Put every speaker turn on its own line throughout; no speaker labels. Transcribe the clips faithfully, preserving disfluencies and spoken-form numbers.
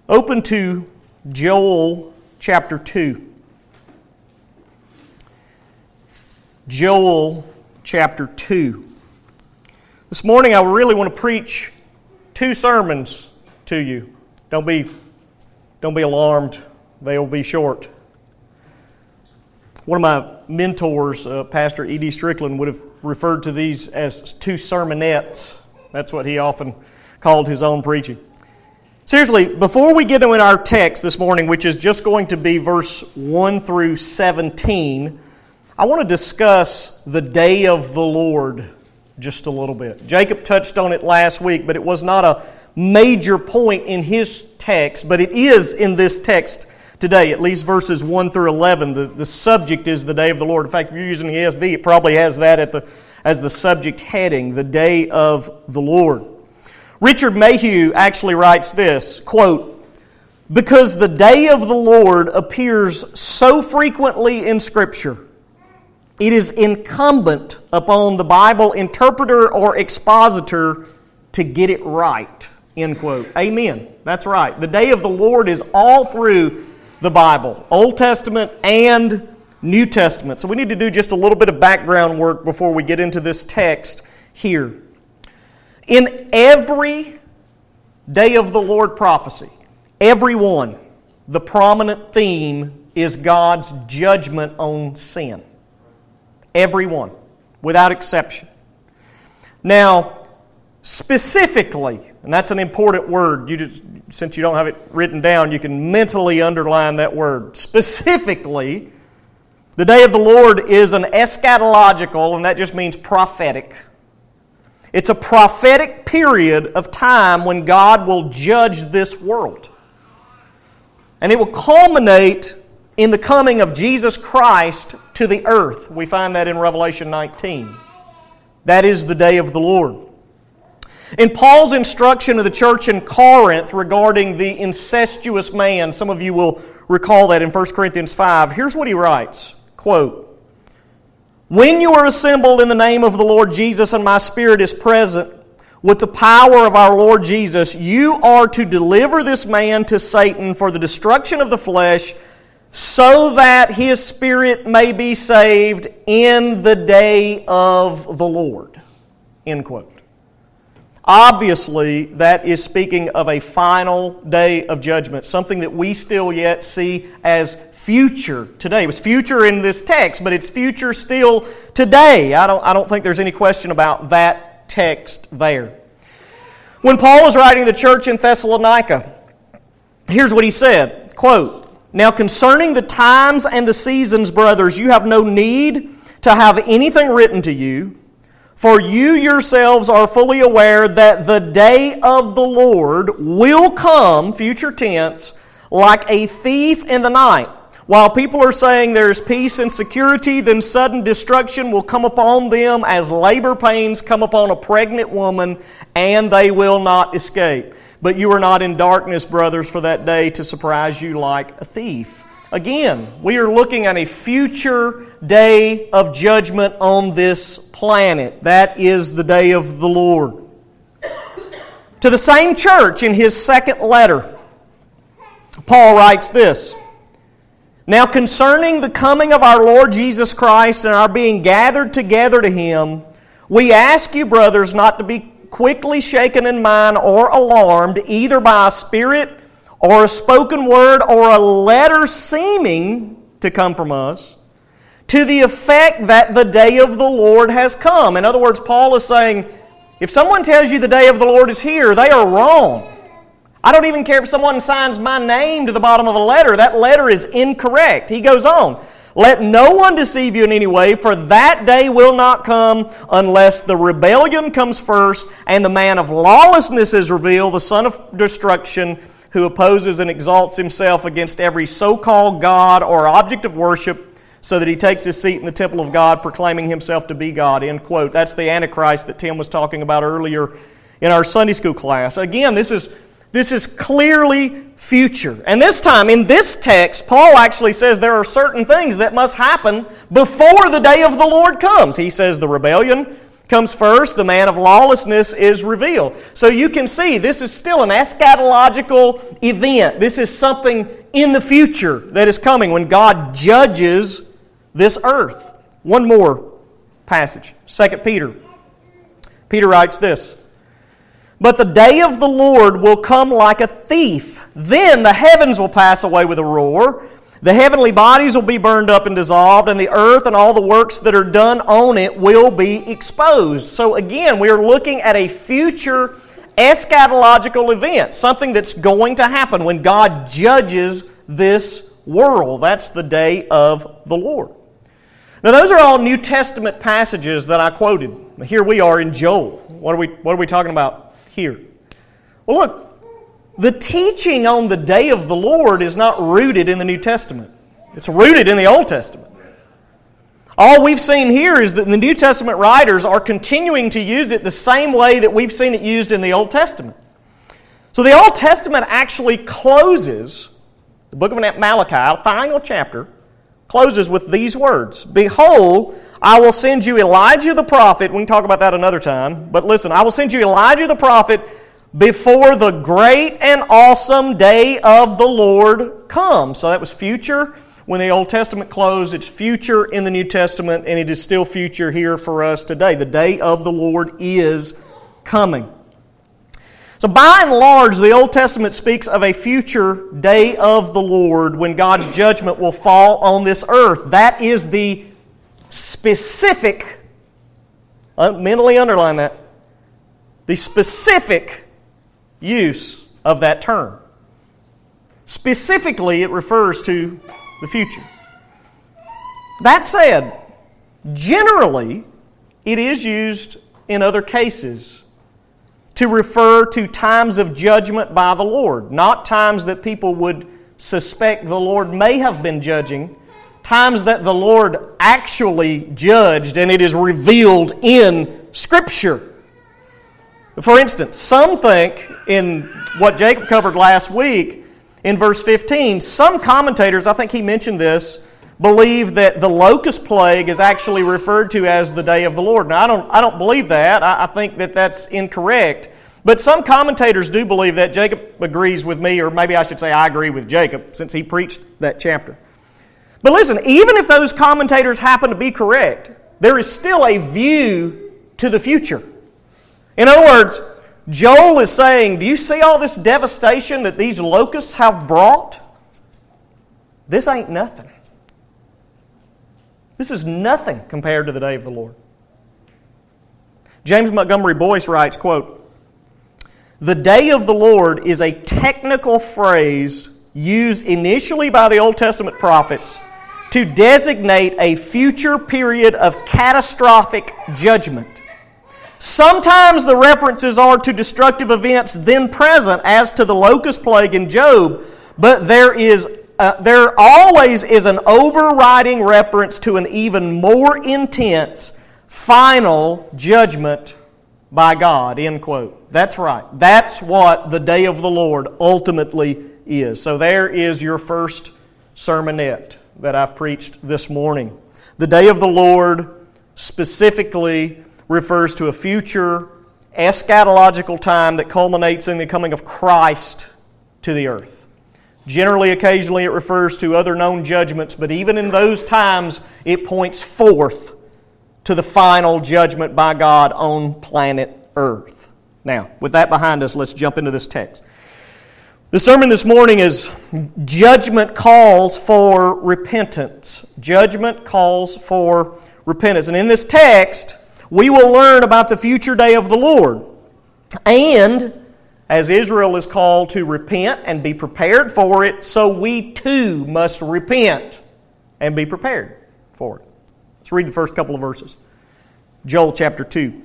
Open to Joel chapter two. Joel chapter two. This morning I really want to preach two sermons to you. Don't be, don't be alarmed. They will be short. One of my mentors, uh, Pastor E D Strickland, would have referred to these as two sermonettes. That's what he often called his own preaching. Seriously, before we get into our text this morning, which is just going to be verse one through seventeen, I want to discuss the day of the Lord just a little bit. Jacob touched on it last week, but it was not a major point in his text, but it is in this text today, at least verses one through eleven. The, the subject is the day of the Lord. In fact, if you're using the E S V, it probably has that at the as the subject heading, the day of the Lord. Richard Mayhew actually writes this, quote, "Because the day of the Lord appears so frequently in Scripture, it is incumbent upon the Bible interpreter or expositor to get it right," end quote. Amen. That's right. The day of the Lord is all through the Bible, Old Testament and New Testament. So we need to do just a little bit of background work before we get into this text here. In every day of the Lord prophecy, every one, the prominent theme is God's judgment on sin. Every one, without exception. Now, specifically, and that's an important word, you just, since you don't have it written down, you can mentally underline that word. Specifically, the day of the Lord is an eschatological, and that just means prophetic. It's a prophetic period of time when God will judge this world. And it will culminate in the coming of Jesus Christ to the earth. We find that in Revelation nineteen. That is the day of the Lord. In Paul's instruction to the church in Corinth regarding the incestuous man, some of you will recall that in First Corinthians five, here's what he writes, quote, "When you are assembled in the name of the Lord Jesus and my spirit is present, with the power of our Lord Jesus, you are to deliver this man to Satan for the destruction of the flesh, so that his spirit may be saved in the day of the Lord." End quote. Obviously, that is speaking of a final day of judgment, something that we still yet see as future today. It was future in this text, but it's future still today. I don't, I don't think there's any question about that text there. When Paul was writing to the church in Thessalonica, here's what he said, quote, "Now concerning the times and the seasons, brothers, you have no need to have anything written to you, for you yourselves are fully aware that the day of the Lord will come," future tense, "like a thief in the night. While people are saying there is peace and security, then sudden destruction will come upon them as labor pains come upon a pregnant woman, and they will not escape. But you are not in darkness, brothers, for that day to surprise you like a thief." Again, we are looking at a future day of judgment on this planet. That is the day of the Lord. To the same church in his second letter, Paul writes this, "Now concerning the coming of our Lord Jesus Christ and our being gathered together to Him, we ask you, brothers, not to be quickly shaken in mind or alarmed, either by a spirit or a spoken word or a letter seeming to come from us, to the effect that the day of the Lord has come." In other words, Paul is saying, if someone tells you the day of the Lord is here, they are wrong. I don't even care if someone signs my name to the bottom of a letter. That letter is incorrect. He goes on, "Let no one deceive you in any way, for that day will not come unless the rebellion comes first and the man of lawlessness is revealed, the son of destruction, who opposes and exalts himself against every so-called God or object of worship, so that he takes his seat in the temple of God, proclaiming himself to be God." End quote. That's the Antichrist that Tim was talking about earlier in our Sunday school class. Again, this is This is clearly future. And this time, in this text, Paul actually says there are certain things that must happen before the day of the Lord comes. He says the rebellion comes first, the man of lawlessness is revealed. So you can see this is still an eschatological event. This is something in the future that is coming when God judges this earth. One more passage, Second Peter. Peter writes this, "But the day of the Lord will come like a thief. Then the heavens will pass away with a roar. The heavenly bodies will be burned up and dissolved, and the earth and all the works that are done on it will be exposed." So again, we are looking at a future eschatological event, something that's going to happen when God judges this world. That's the day of the Lord. Now those are all New Testament passages that I quoted. Here we are in Joel. What are we, what are we talking about here? Well look, the teaching on the day of the Lord is not rooted in the New Testament. It's rooted in the Old Testament. All we've seen here is that the New Testament writers are continuing to use it the same way that we've seen it used in the Old Testament. So the Old Testament actually closes, the book of Malachi, final chapter, closes with these words, "Behold, I will send you Elijah the prophet." We can talk about that another time. But listen, "I will send you Elijah the prophet before the great and awesome day of the Lord comes." So that was future when the Old Testament closed. It's future in the New Testament, and it is still future here for us today. The day of the Lord is coming. So by and large, the Old Testament speaks of a future day of the Lord when God's judgment will fall on this earth. That is the specific, mentally underline that, the specific use of that term. Specifically, it refers to the future. That said, generally, it is used in other cases to refer to times of judgment by the Lord, not times that people would suspect the Lord may have been judging, times that the Lord actually judged and it is revealed in Scripture. For instance, some think in what Jacob covered last week in verse fifteen, some commentators, I think he mentioned this, believe that the locust plague is actually referred to as the day of the Lord. Now, I don't, I don't believe that. I, I think that that's incorrect. But some commentators do believe that. Jacob agrees with me, or maybe I should say I agree with Jacob, since he preached that chapter. But listen, even if those commentators happen to be correct, there is still a view to the future. In other words, Joel is saying, do you see all this devastation that these locusts have brought? This ain't nothing. This is nothing compared to the day of the Lord. James Montgomery Boyce writes, quote, "The day of the Lord is a technical phrase used initially by the Old Testament prophets to designate a future period of catastrophic judgment. Sometimes the references are to destructive events then present, as to the locust plague in Job, but there is uh, there always is an overriding reference to an even more intense final judgment by God." End quote. That's right. That's what the day of the Lord ultimately is. So there is your first sermonette that I've preached this morning. The day of the Lord specifically refers to a future eschatological time that culminates in the coming of Christ to the earth. Generally, occasionally, it refers to other known judgments, but even in those times, it points forth to the final judgment by God on planet Earth. Now, with that behind us, let's jump into this text. The sermon this morning is Judgment Calls for Repentance. Judgment calls for repentance. And in this text, we will learn about the future day of the Lord. And as Israel is called to repent and be prepared for it, so we too must repent and be prepared for it. Let's read the first couple of verses. Joel chapter two.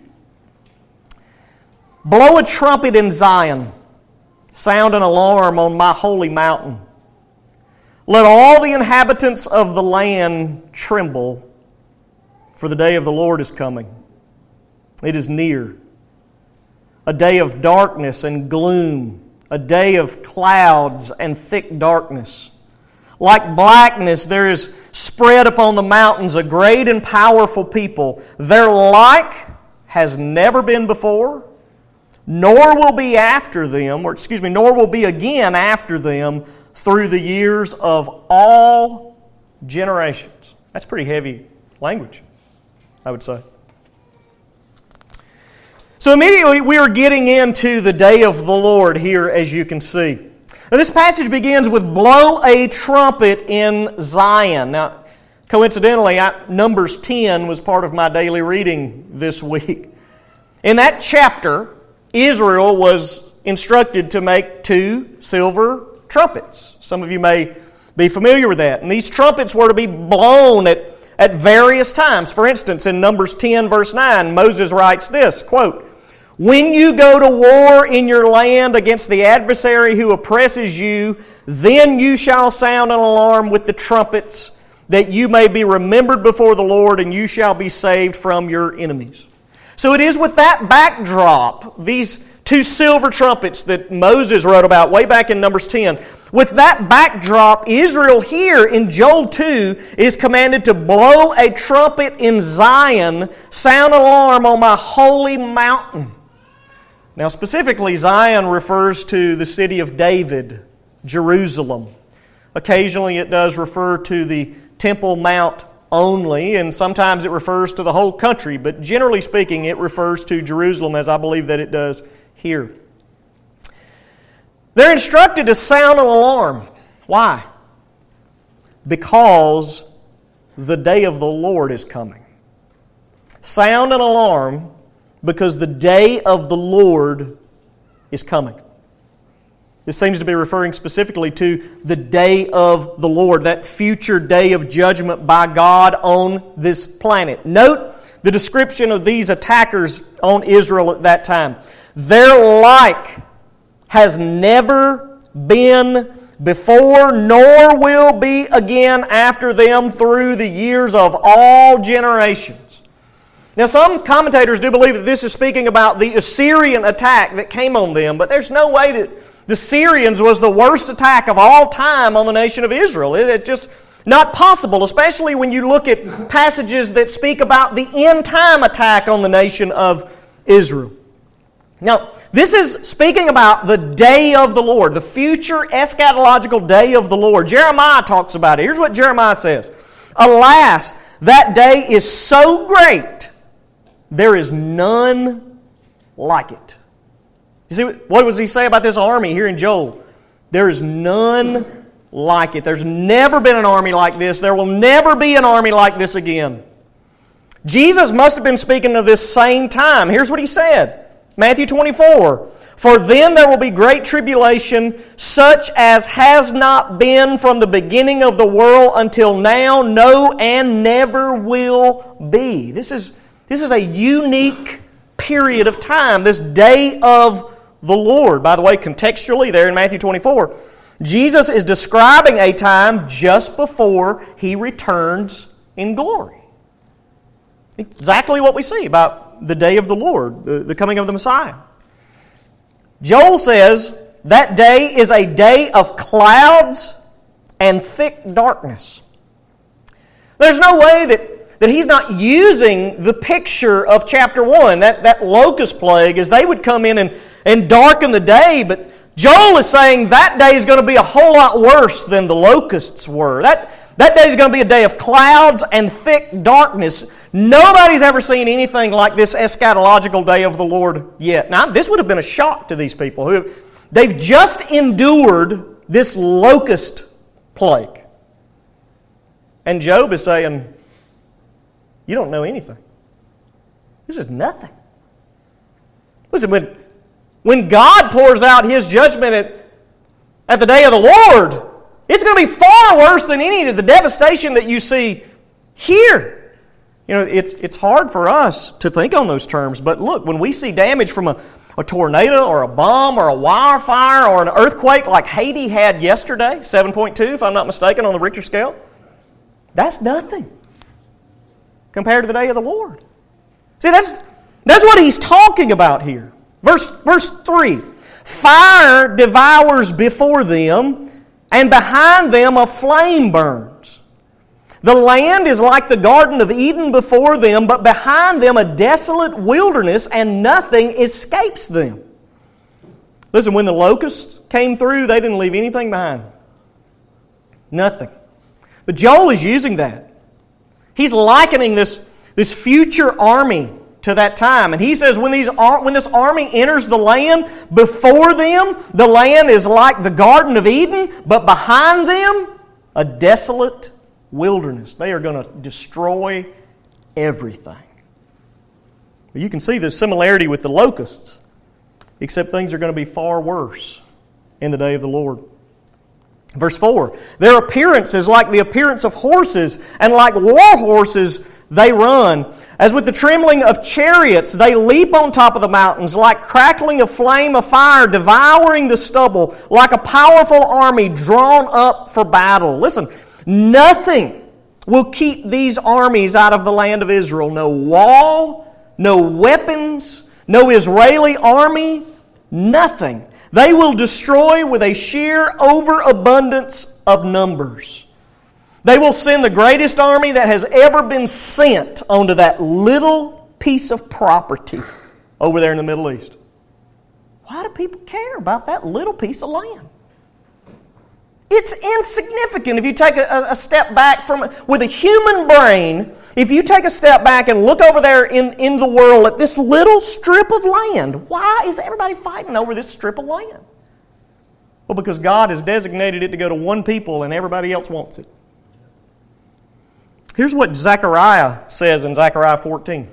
"Blow a trumpet in Zion, sound an alarm on my holy mountain. Let all the inhabitants of the land tremble, for the day of the Lord is coming. It is near. A day of darkness and gloom, a day of clouds and thick darkness. Like blackness there is spread upon the mountains a great and powerful people. Their like has never been before, nor will be after them, or excuse me, nor will be again after them through the years of all generations. That's pretty heavy language, I would say. So immediately we are getting into the day of the Lord here, as you can see. Now, this passage begins with blow a trumpet in Zion. Now, coincidentally, I, Numbers ten was part of my daily reading this week. In that chapter, Israel was instructed to make two silver trumpets. Some of you may be familiar with that. And these trumpets were to be blown at, at various times. For instance, in Numbers ten, verse nine, Moses writes this, quote, "When you go to war in your land against the adversary who oppresses you, then you shall sound an alarm with the trumpets, that you may be remembered before the Lord, and you shall be saved from your enemies." So it is with that backdrop, these two silver trumpets that Moses wrote about way back in Numbers ten, with that backdrop, Israel here in Joel two is commanded to blow a trumpet in Zion, sound an alarm on my holy mountain. Now specifically, Zion refers to the city of David, Jerusalem. Occasionally it does refer to the Temple Mount only, and sometimes it refers to the whole country, but generally speaking, it refers to Jerusalem, as I believe that it does here. They're instructed to sound an alarm. Why? Because the day of the Lord is coming. Sound an alarm because the day of the Lord is coming. This seems to be referring specifically to the day of the Lord, that future day of judgment by God on this planet. Note the description of these attackers on Israel at that time. Their like has never been before, nor will be again after them through the years of all generations. Now, some commentators do believe that this is speaking about the Assyrian attack that came on them, but there's no way that the Syrians was the worst attack of all time on the nation of Israel. It's just not possible, especially when you look at passages that speak about the end-time attack on the nation of Israel. Now, this is speaking about the day of the Lord, the future eschatological day of the Lord. Jeremiah talks about it. Here's what Jeremiah says. "Alas, that day is so great, there is none like it." You see, what does he say about this army here in Joel? There is none like it. There's never been an army like this. There will never be an army like this again. Jesus must have been speaking of this same time. Here's what he said. Matthew twenty-four. "For then there will be great tribulation, such as has not been from the beginning of the world until now, no, and never will be." This is, this is a unique period of time, this day of the Lord. By the way, contextually there in Matthew twenty-four, Jesus is describing a time just before He returns in glory. Exactly what we see about the day of the Lord, the, the coming of the Messiah. Joel says that day is a day of clouds and thick darkness. There's no way that, that he's not using the picture of chapter one, that, that locust plague, as they would come in and, and darken the day, but Joel is saying that day is going to be a whole lot worse than the locusts were. That, that day is going to be a day of clouds and thick darkness. Nobody's ever seen anything like this eschatological day of the Lord yet. Now, this would have been a shock to these people. Who They've just endured this locust plague. And Job is saying, you don't know anything. This is nothing. Listen, when, when God pours out His judgment at, at the day of the Lord, it's going to be far worse than any of the devastation that you see here. You know, it's it's hard for us to think on those terms, but look, when we see damage from a, a tornado or a bomb or a wildfire or an earthquake like Haiti had yesterday, seven point two, if I'm not mistaken, on the Richter scale, that's nothing compared to the day of the Lord. See, that's that's what he's talking about here. Verse, verse three, "Fire devours before them, and behind them a flame burns. The land is like the Garden of Eden before them, but behind them a desolate wilderness, and nothing escapes them. Listen, when the locusts came through, they didn't leave anything behind. Nothing. But Joel is using that. He's likening this, this future army to that time. And he says when, these, when this army enters the land, before them, the land is like the Garden of Eden, but behind them, a desolate wilderness. They are going to destroy everything. You can see the similarity with the locusts, except things are going to be far worse in the day of the Lord. Verse four, their appearance is like the appearance of horses, and like war horses they run. As with the trembling of chariots, they leap on top of the mountains, like crackling of flame of fire, devouring the stubble, like a powerful army drawn up for battle. Listen, nothing will keep these armies out of the land of Israel. No wall, no weapons, no Israeli army, nothing. They will destroy with a sheer overabundance of numbers. They will send the greatest army that has ever been sent onto that little piece of property over there in the Middle East. Why do people care about that little piece of land? It's insignificant if you take a, a step back from, with a human brain, if you take a step back and look over there in, in the world at this little strip of land. Why is everybody fighting over this strip of land? Well, because God has designated it to go to one people and everybody else wants it. Here's what Zechariah says in Zechariah fourteen.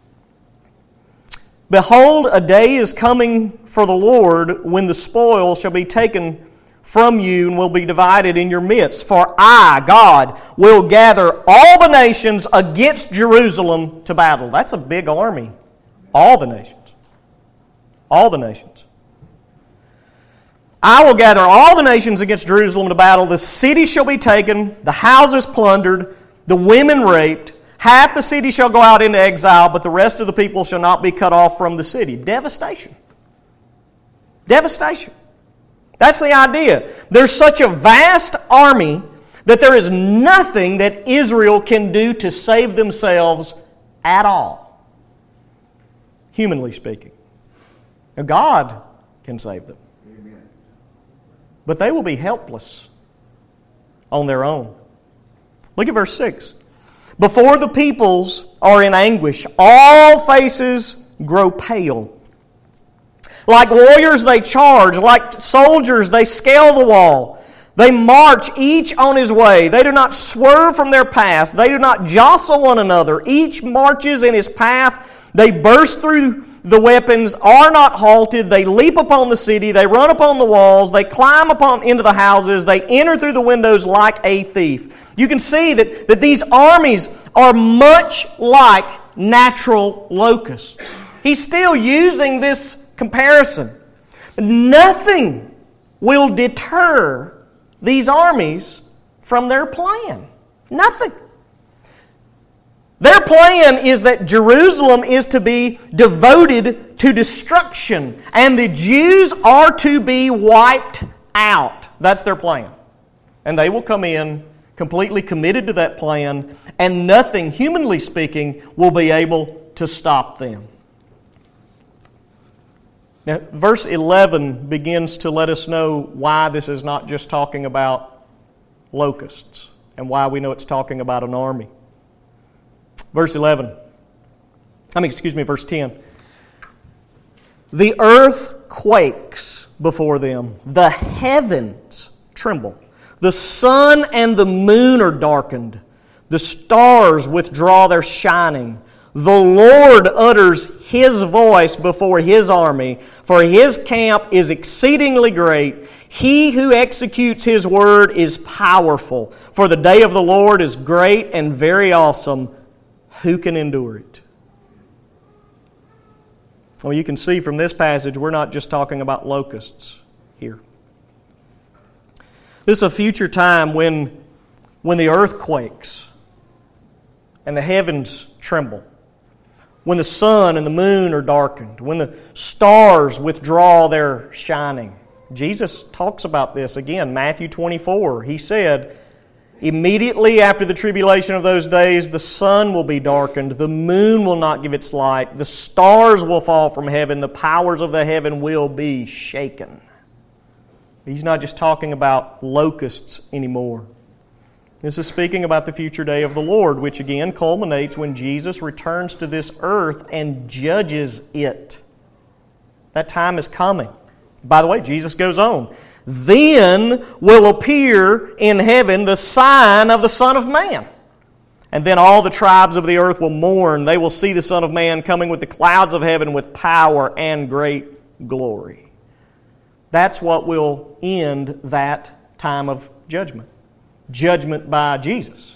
Behold, a day is coming for the Lord when the spoil shall be taken from you and will be divided in your midst. For I, God, will gather all the nations against Jerusalem to battle. That's a big army. All the nations. All the nations. I will gather all the nations against Jerusalem to battle. The city shall be taken, the houses plundered, the women raped. Half the city shall go out into exile, but the rest of the people shall not be cut off from the city. Devastation. Devastation. That's the idea. There's such a vast army that there is nothing that Israel can do to save themselves at all, humanly speaking. Now, God can save them. Amen. But they will be helpless on their own. Look at verse six. Before the peoples are in anguish, all faces grow pale. Like warriors they charge, like soldiers they scale the wall. They march each on his way. They do not swerve from their path. They do not jostle one another. Each marches in his path. They burst through the weapons, are not halted. They leap upon the city. They run upon the walls. They climb upon into the houses. They enter through the windows like a thief. You can see that, that these armies are much like natural locusts. He's still using this comparison. Nothing will deter these armies from their plan. Nothing. Their plan is that Jerusalem is to be devoted to destruction, and the Jews are to be wiped out. That's their plan. And they will come in completely committed to that plan, and nothing, humanly speaking, will be able to stop them. Now, verse eleven begins to let us know why this is not just talking about locusts and why we know it's talking about an army. Verse eleven. I mean, excuse me, verse ten. The earth quakes before them. The heavens tremble. The sun and the moon are darkened. The stars withdraw their shining. The Lord utters His voice before His army, for His camp is exceedingly great. He who executes His word is powerful, for the day of the Lord is great and very awesome. Who can endure it? Well, you can see from this passage, we're not just talking about locusts here. This is a future time when, when the earth quakes and the heavens tremble. When the sun and the moon are darkened, when the stars withdraw their shining. Jesus talks about this again, Matthew twenty-four. He said, Immediately after the tribulation of those days, the sun will be darkened, the moon will not give its light, the stars will fall from heaven, the powers of the heaven will be shaken. He's not just talking about locusts anymore. This is speaking about the future day of the Lord, which again culminates when Jesus returns to this earth and judges it. That time is coming. By the way, Jesus goes on. Then will appear in heaven the sign of the Son of Man. And then all the tribes of the earth will mourn. They will see the Son of Man coming with the clouds of heaven with power and great glory. That's what will end that time of judgment. Judgment by Jesus.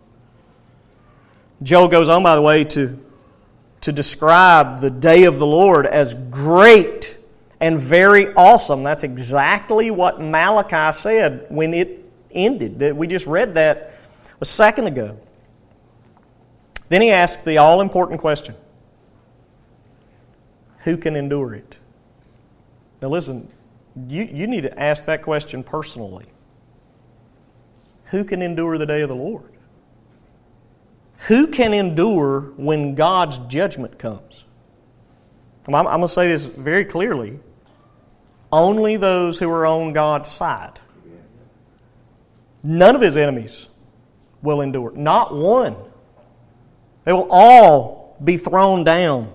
Joel goes on, by the way, to, to describe the day of the Lord as great and very awesome. That's exactly what Malachi said when it ended. We just read that a second ago. Then he asked the all-important question, who can endure it? Now listen, you, you need to ask that question personally. Who can endure the day of the Lord? Who can endure when God's judgment comes? I'm, I'm going to say this very clearly. Only those who are on God's side. None of His enemies will endure. Not one. They will all be thrown down.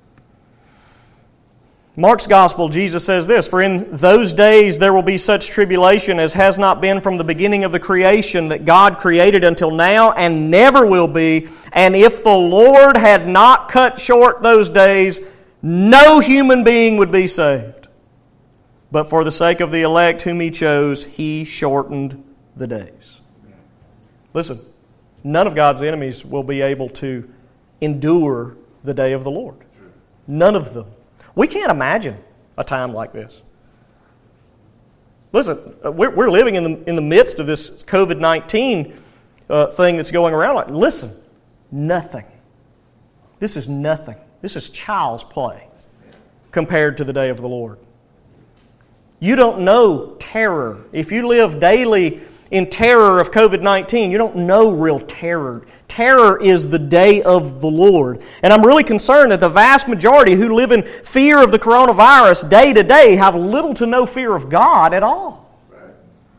Mark's Gospel, Jesus says this, "For in those days there will be such tribulation as has not been from the beginning of the creation that God created until now, and never will be. And if the Lord had not cut short those days, no human being would be saved. But for the sake of the elect whom He chose, He shortened the days." Listen, none of God's enemies will be able to endure the day of the Lord. None of them. We can't imagine a time like this. Listen, we're, we're living in the, in the midst of this covid nineteen uh, thing that's going around. Listen, nothing. This is nothing. This is child's play compared to the day of the Lord. You don't know terror. If you live daily in terror of covid nineteen, you don't know real terror. Terror is the day of the Lord. And I'm really concerned that the vast majority who live in fear of the coronavirus day to day have little to no fear of God at all. Right.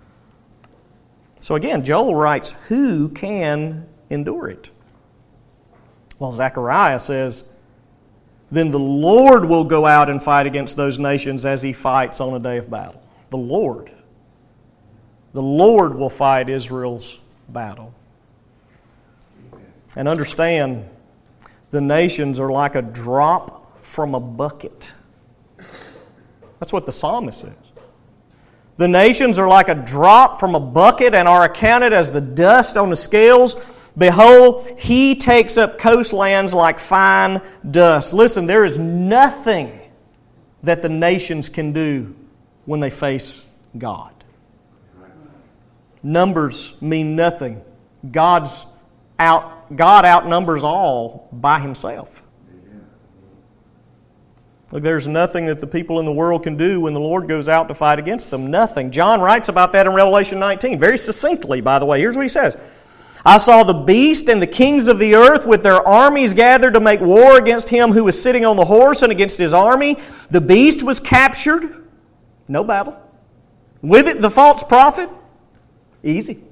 So again, Joel writes, who can endure it? Well, Zechariah says, then the Lord will go out and fight against those nations as He fights on a day of battle. The Lord. The Lord will fight Israel's battle. And understand, the nations are like a drop from a bucket. That's what the psalmist says. The nations are like a drop from a bucket and are accounted as the dust on the scales. Behold, He takes up coastlands like fine dust. Listen, there is nothing that the nations can do when they face God. Numbers mean nothing. God's out. God outnumbers all by Himself. Look, there's nothing that the people in the world can do when the Lord goes out to fight against them. Nothing. John writes about that in Revelation nineteen, very succinctly, by the way. Here's what he says. I saw the beast and the kings of the earth with their armies gathered to make war against him who was sitting on the horse and against his army. The beast was captured. No battle. With it, the false prophet. Easy.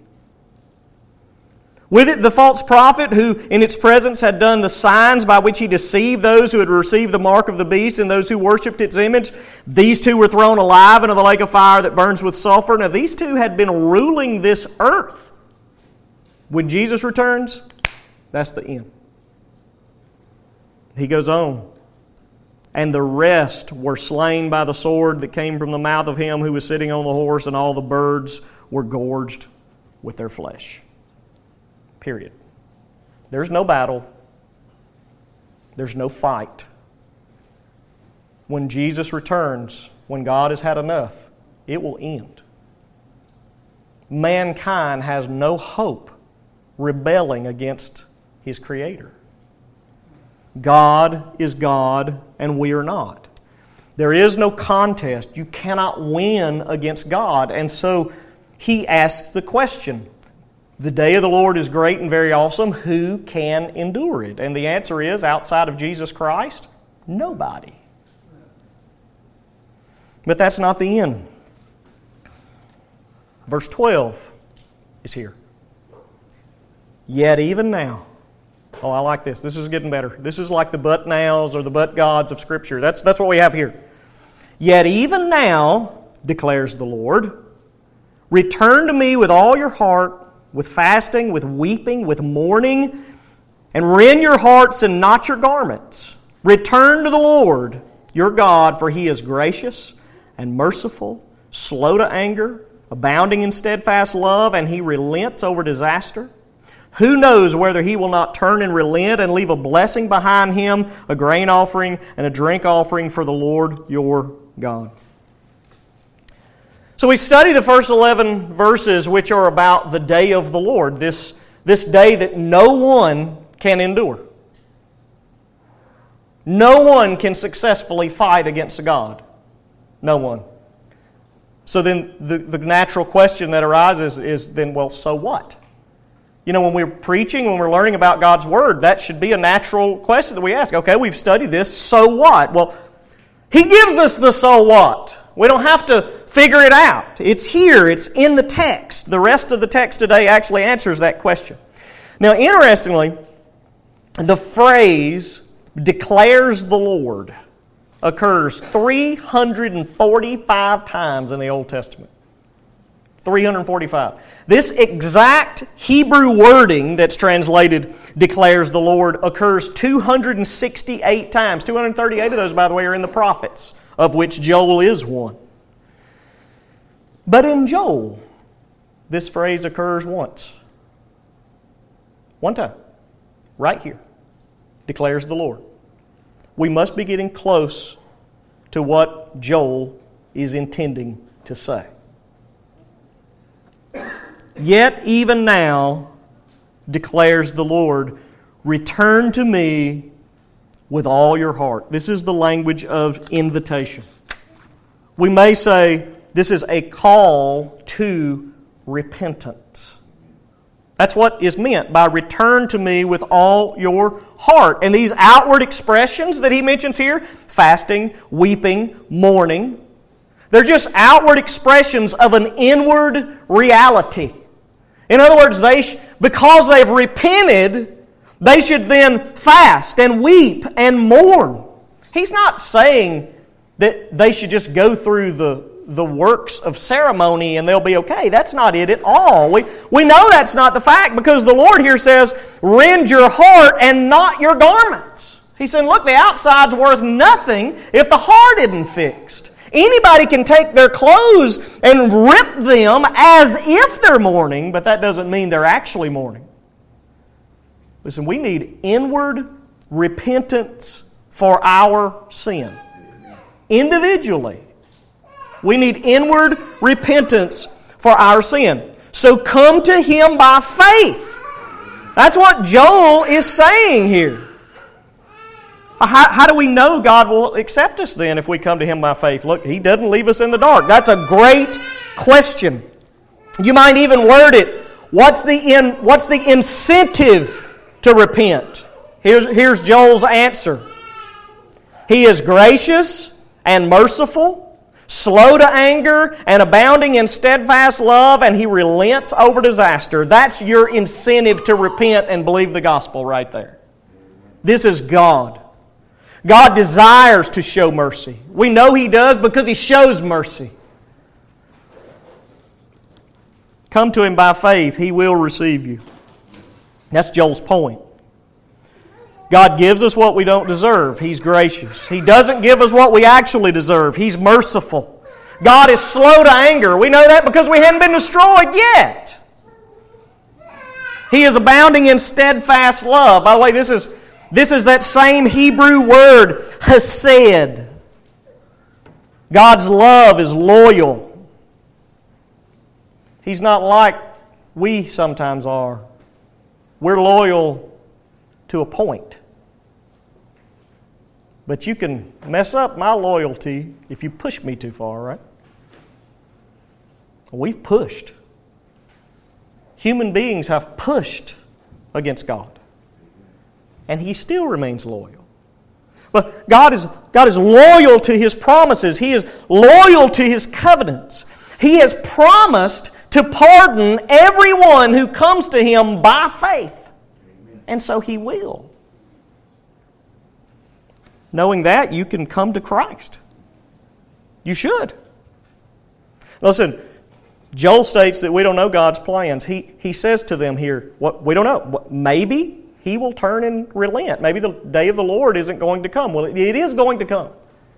With it, the false prophet who in its presence had done the signs by which he deceived those who had received the mark of the beast and those who worshipped its image. These two were thrown alive into the lake of fire that burns with sulfur. Now, these two had been ruling this earth. When Jesus returns, that's the end. He goes on. And the rest were slain by the sword that came from the mouth of him who was sitting on the horse, and all the birds were gorged with their flesh. Period. There's no battle. There's no fight. When Jesus returns, when God has had enough, it will end. Mankind has no hope rebelling against His Creator. God is God and we are not. There is no contest. You cannot win against God. And so He asks the question, The day of the Lord is great and very awesome. Who can endure it? And the answer is, outside of Jesus Christ, nobody. But that's not the end. Verse twelve is here. Yet even now. Oh, I like this. This is getting better. This is like the but nows or the but gods of Scripture. That's, that's what we have here. Yet even now, declares the Lord, return to me with all your heart, with fasting, with weeping, with mourning, and rend your hearts and not your garments. Return to the Lord your God, for He is gracious and merciful, slow to anger, abounding in steadfast love, and He relents over disaster. Who knows whether He will not turn and relent and leave a blessing behind Him, a grain offering and a drink offering for the Lord your God. So we study the first eleven verses, which are about the day of the Lord, this, this day that no one can endure. No one can successfully fight against God. No one. So then the, the natural question that arises is then, well, so what? You know, when we're preaching, when we're learning about God's Word, that should be a natural question that we ask. Okay, we've studied this, so what? Well, He gives us the so what. We don't have to figure it out. It's here. It's in the text. The rest of the text today actually answers that question. Now, interestingly, the phrase declares the Lord occurs three hundred forty-five times in the Old Testament. three hundred forty-five. This exact Hebrew wording that's translated declares the Lord occurs two hundred sixty-eight times. two hundred thirty-eight of those, by the way, are in the prophets, of which Joel is one. But in Joel, this phrase occurs once. One time. Right here. Declares the Lord. We must be getting close to what Joel is intending to say. Yet even now, declares the Lord, return to me with all your heart. This is the language of invitation. We may say this is a call to repentance. That's what is meant by return to me with all your heart. And these outward expressions that he mentions here, fasting, weeping, mourning, they're just outward expressions of an inward reality. In other words, they sh- because they've repented, they should then fast and weep and mourn. He's not saying that they should just go through the the works of ceremony and they'll be okay. That's not it at all. We, we know that's not the fact because the Lord here says, rend your heart and not your garments. He said, look, the outside's worth nothing if the heart isn't fixed. Anybody can take their clothes and rip them as if they're mourning, but that doesn't mean they're actually mourning. Listen, we need inward repentance for our sin. Individually. We need inward repentance for our sin. So come to Him by faith. That's what Joel is saying here. How, how do we know God will accept us then if we come to Him by faith? Look, He doesn't leave us in the dark. That's a great question. You might even word it, what's the, in, what's the incentive to repent? Here's, here's Joel's answer. He is gracious and merciful, slow to anger, and abounding in steadfast love, and He relents over disaster. That's your incentive to repent and believe the gospel right there. This is God. God desires to show mercy. We know He does because He shows mercy. Come to Him by faith, He will receive you. That's Joel's point. God gives us what we don't deserve. He's gracious. He doesn't give us what we actually deserve. He's merciful. God is slow to anger. We know that because we haven't been destroyed yet. He is abounding in steadfast love. By the way, this is, this is that same Hebrew word, hesed. God's love is loyal. He's not like we sometimes are. We're loyal to a point. But you can mess up my loyalty if you push me too far, right? We've pushed. human beings have pushed against God. And He still remains loyal. But God is, God is loyal to His promises. He is loyal to His covenants. He has promised to pardon everyone who comes to Him by faith. And so He will. Knowing that, you can come to Christ. You should. Listen, Joel states that we don't know God's plans. He, he says to them here, what we don't know. What, maybe He will turn and relent. Maybe the day of the Lord isn't going to come. Well, it, it is going to come.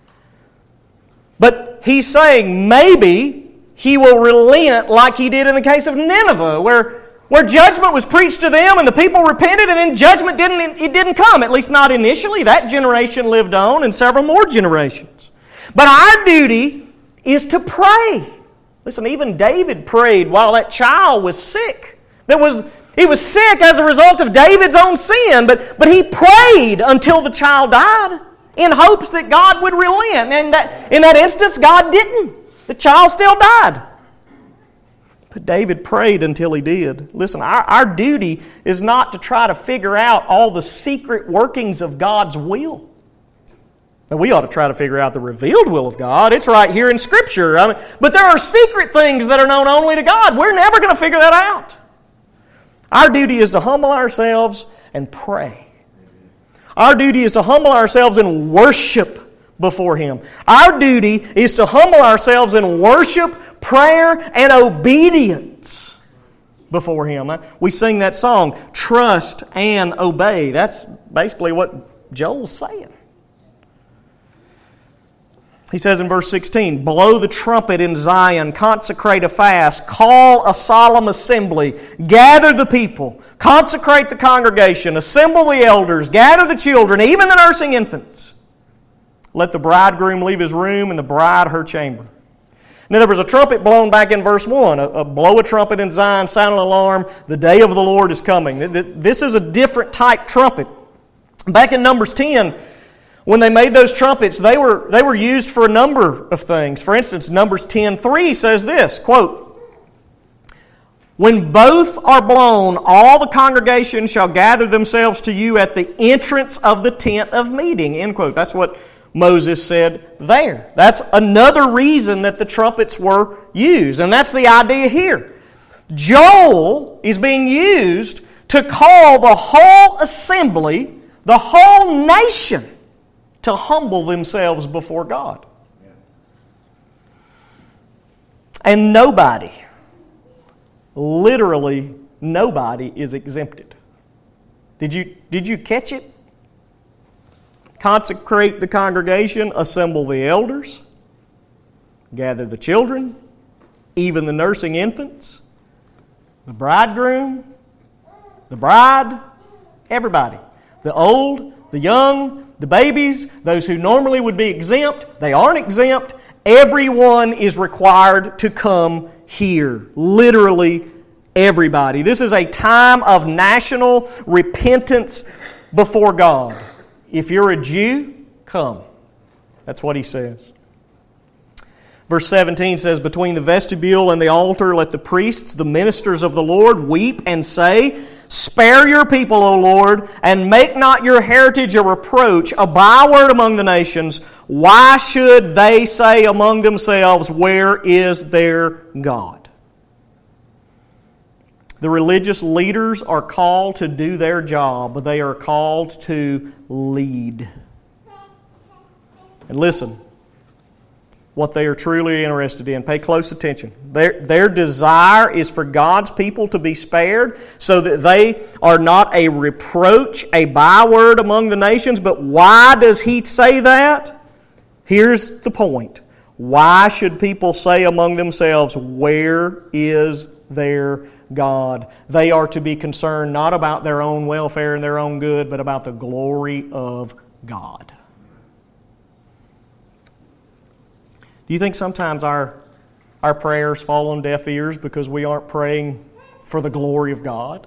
But He's saying maybe He will relent like He did in the case of Nineveh, where, where judgment was preached to them and the people repented and then judgment didn't, it didn't come, at least not initially. That generation lived on and several more generations. But our duty is to pray. Listen, even David prayed while that child was sick. There was, he was sick as a result of David's own sin, but, but he prayed until the child died in hopes that God would relent. And that, in that instance, God didn't. The child still died. But David prayed until he did. Listen, our, our duty is not to try to figure out all the secret workings of God's will. And we ought to try to figure out the revealed will of God. It's right here in Scripture. I mean, but there are secret things that are known only to God. We're never going to figure that out. Our duty is to humble ourselves and pray. Our duty is to humble ourselves and worship before Him. Our duty is to humble ourselves in worship, prayer, and obedience before Him. We sing that song, Trust and Obey. That's basically what Joel's saying. He says in verse sixteen, blow the trumpet in Zion, consecrate a fast, call a solemn assembly, gather the people, consecrate the congregation, assemble the elders, gather the children, even the nursing infants. Let the bridegroom leave his room and the bride her chamber. Now there was a trumpet blown back in verse one. A, a blow a trumpet in Zion, sound an alarm, the day of the Lord is coming. This is a different type trumpet. Back in Numbers ten, when they made those trumpets, they were, they were used for a number of things. For instance, Numbers ten three says this, quote, when both are blown, all the congregation shall gather themselves to you at the entrance of the tent of meeting, end quote. That's what Moses said there. That's another reason that the trumpets were used, and that's the idea here. Joel is being used to call the whole assembly, the whole nation, to humble themselves before God. And nobody, literally nobody, is exempted. Did you, did you catch it? Consecrate the congregation, assemble the elders, gather the children, even the nursing infants, the bridegroom, the bride, everybody. The old, the young, the babies, those who normally would be exempt, they aren't exempt. Everyone is required to come here. Literally everybody. This is a time of national repentance before God. If you're a Jew, come. That's what he says. Verse seventeen says, between the vestibule and the altar, let the priests, the ministers of the Lord, weep and say, spare your people, O Lord, and make not your heritage a reproach, a byword among the nations. Why should they say among themselves, where is their God? The religious leaders are called to do their job. They are called to lead. And listen, what they are truly interested in. Pay close attention. Their, their desire is for God's people to be spared so that they are not a reproach, a byword among the nations. But why does he say that? Here's the point. Why should people say among themselves, where is their God? They are to be concerned not about their own welfare and their own good, but about the glory of God. Do you think sometimes our, our prayers fall on deaf ears because we aren't praying for the glory of God?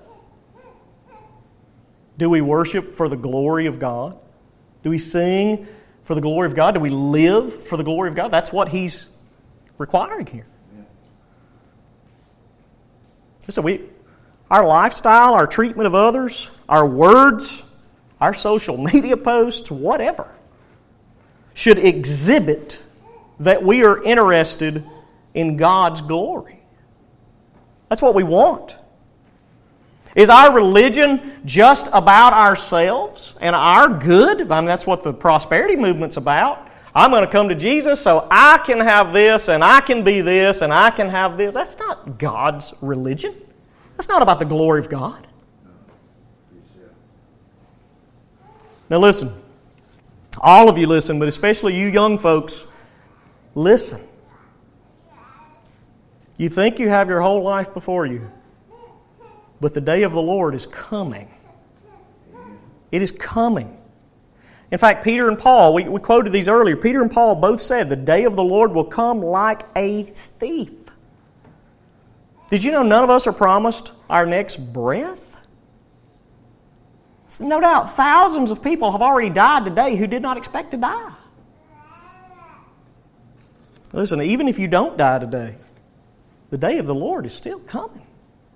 Do we worship for the glory of God? Do we sing for the glory of God? Do we live for the glory of God? That's what he's requiring here. Listen, we, our lifestyle, our treatment of others, our words, our social media posts, whatever, should exhibit that we are interested in God's glory. That's what we want. Is our religion just about ourselves and our good? I mean, that's what the prosperity movement's about. I'm going to come to Jesus so I can have this and I can be this and I can have this. That's not God's religion. That's not about the glory of God. Now listen, all of you listen, but especially you young folks, listen. You think you have your whole life before you, but the day of the Lord is coming. It is coming. In fact, Peter and Paul, we, we quoted these earlier, Peter and Paul both said the day of the Lord will come like a thief. Did you know none of us are promised our next breath? No doubt thousands of people have already died today who did not expect to die. Listen, even if you don't die today, the day of the Lord is still coming.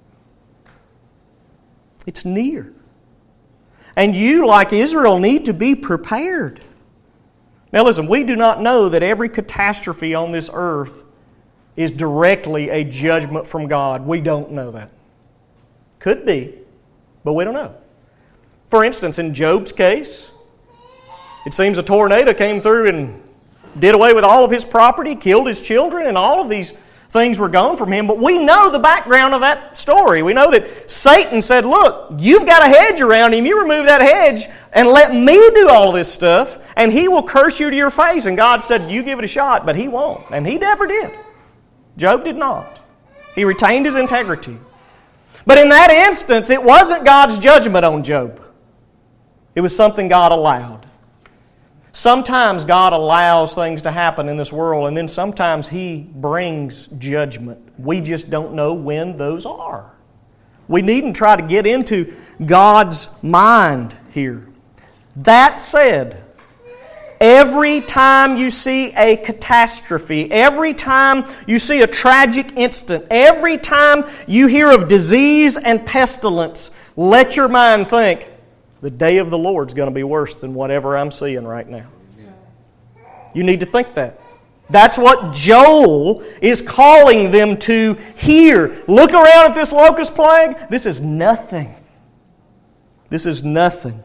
It's near. And you, like Israel, need to be prepared. Now listen, we do not know that every catastrophe on this earth is directly a judgment from God. We don't know that. Could be, but we don't know. For instance, in Job's case, it seems a tornado came through and did away with all of his property, killed his children, and all of these things were gone from him. But we know the background of that story. We know that Satan said, look, you've got a hedge around him. You remove that hedge and let me do all this stuff, and he will curse you to your face. And God said, you give it a shot, but he won't. And he never did. Job did not. He retained his integrity. But in that instance, it wasn't God's judgment on Job. It was something God allowed. Sometimes God allows things to happen in this world, and then sometimes He brings judgment. We just don't know when those are. We needn't try to get into God's mind here. That said, every time you see a catastrophe, every time you see a tragic incident, every time you hear of disease and pestilence, let your mind think, the day of the Lord's going to be worse than whatever I'm seeing right now. You need to think that. That's what Joel is calling them to hear. Look around at this locust plague. This is nothing. This is nothing.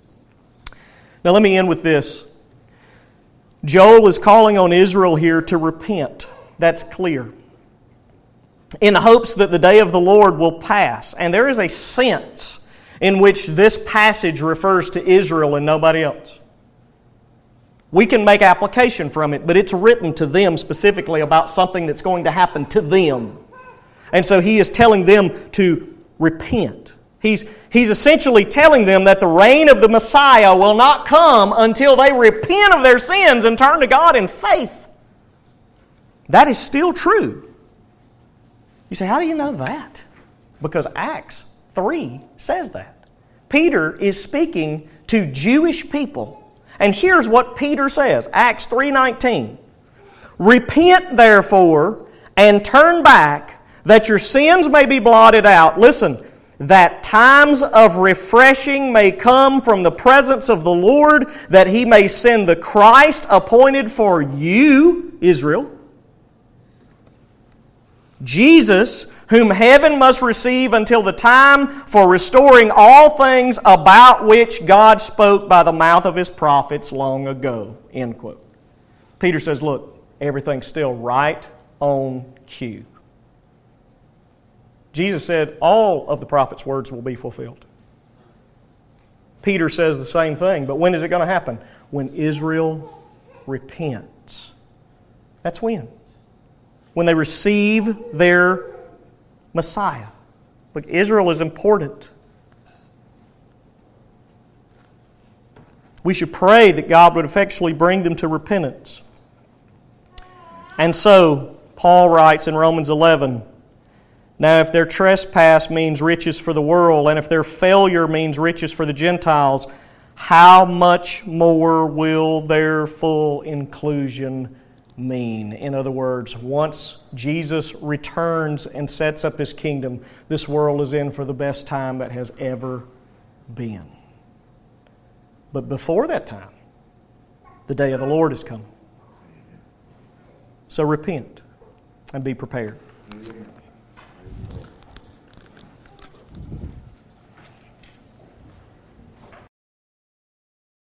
Now let me end with this. Joel is calling on Israel here to repent. That's clear. In hopes that the day of the Lord will pass. And there is a sense in which this passage refers to Israel and nobody else. We can make application from it, but it's written to them specifically about something that's going to happen to them. And so he is telling them to repent. He's, he's essentially telling them that the reign of the Messiah will not come until they repent of their sins and turn to God in faith. That is still true. You say, how do you know that? Because Acts three says that. Peter is speaking to Jewish people. And here's what Peter says, Acts three nineteen. Repent therefore and turn back that your sins may be blotted out. Listen, that times of refreshing may come from the presence of the Lord, that He may send the Christ appointed for you, Israel, Jesus, whom heaven must receive until the time for restoring all things about which God spoke by the mouth of His prophets long ago. End quote. Peter says, look, everything's still right on cue. Jesus said all of the prophet's words will be fulfilled. Peter says the same thing, but when is it going to happen? When Israel repents. That's when. When they receive their Messiah. Look, Israel is important. We should pray that God would effectually bring them to repentance. And so, Paul writes in Romans eleven, now if their trespass means riches for the world, and if their failure means riches for the Gentiles, how much more will their full inclusion mean. In other words, once Jesus returns and sets up His kingdom, this world is in for the best time that has ever been. But before that time, the day of the Lord is coming. So repent and be prepared.